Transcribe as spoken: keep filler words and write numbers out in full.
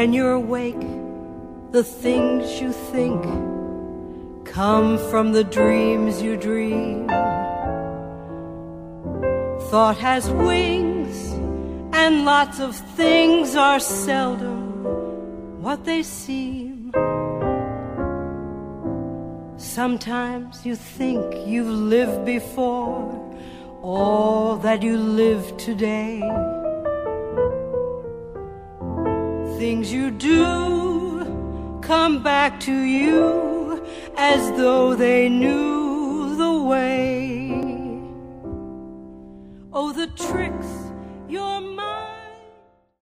When you're awake, the things you think come from the dreams you dream. Thought has wings, and lots of things are seldom what they seem. Sometimes you think you've lived before all that you live today. Things you do come back to you as though they knew the way. Oh, the tricks